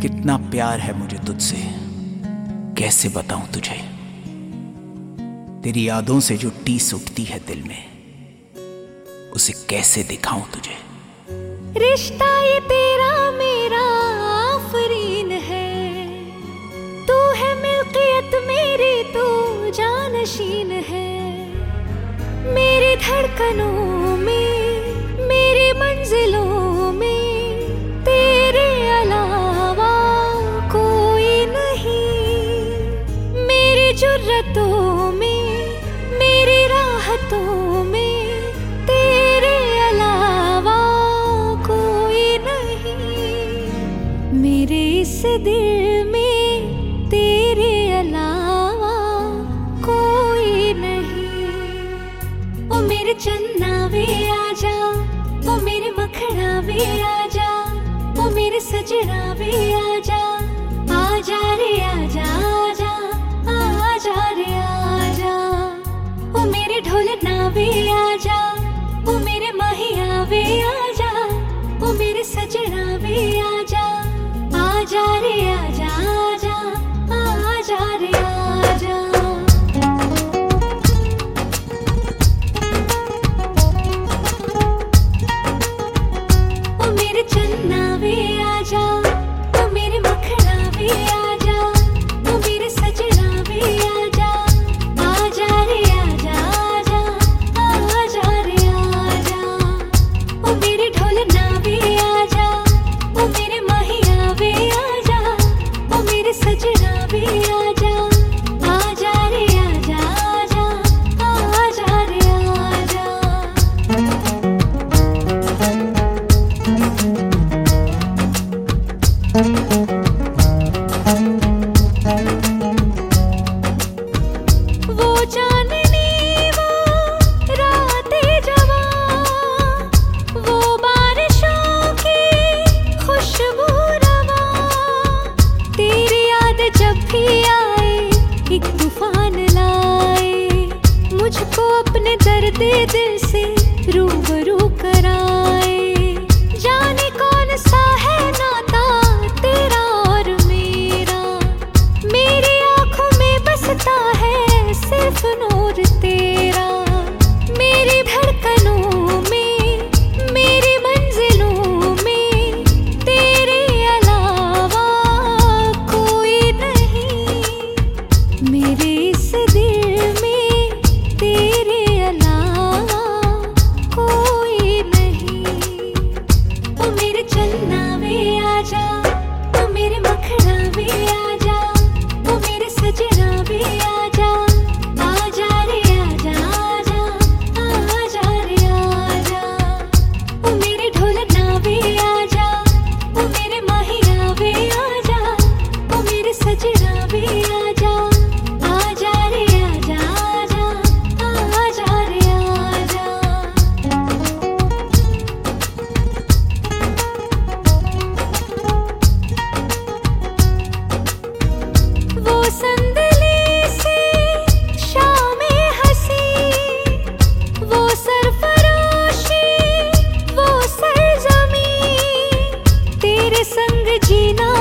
कितना प्यार है मुझे तुझसे, कैसे बताऊं तुझे। तेरी यादों से जो टीस उठती है दिल में, उसे कैसे दिखाऊं तुझे। रिश्ता ये तेरा मेरा आफरीन है, तू है मिल्कियत मेरी, तू जानशीन है। मेरी धड़कनों में, मेरी मंजिलों में तेरे अलावा कोई नहीं। मेरी जुर्रतों में, मेरी राहतों में तेरे अलावा कोई नहीं। मेरे इस दिल में तेरे अलावा कोई नहीं। ओ मेरे चन्ना वे आजा, ओ मेरे मखना वे आजा, ओ मेरे सजना वे आजा, आजा रे आजा आजा, आजा रे आजा। ओ मेरे ढोलना वे आजा, ओ मेरे माहिया वे आजा, ओ मेरे सजना वे आजा, आजा रे आजा आजा, आजा रे आजा। ओ मेरे चन्ना वे आजा, ओ मेरे मखना वे आजा, ओ मेरे सजना वे आजा, आजा रे आजा आजा, आजा रे आजा। ओ मेरे ढोलना वे आजा, ओ मेरे माहिया वे आजा, ओ मेरे सजना वे आजा, आजा रे आजा आजा, आजा रे आजा। वो चांदनी वो रातें जवां, वो बारिशों की खुशबू रवां। तेरी याद जब भी आए एक तूफान लाए, मुझको अपने दर्द दिल से रूबरू कराए। जाने कौन सा है नाता तेरा और मेरा, मेरी आंखों में बसता है सिर्फ नूर तेरा। मेरी धड़कनों में, मेरी मंजिलों में तेरे अलावा कोई नहीं। मेरे इस दिल में तेरे अलावा कोई नहीं। ओ मेरे चन्ना वे आजा, ओ मेरे मखना वे आजा, ओ मेरे सजना वे आजा, आजा रे आजा आजा, आजा रे आजा। ओ मेरे ढोलना वे आजा, ओ मेरे माहिया वे आजा, ओ मेरे सजना वे आजा, आजा रे आजा आजा, आजा रे आजा। वो संदली से शामें हंसी, वो सरफरोशी, वो सरजमी, तेरे संग जीना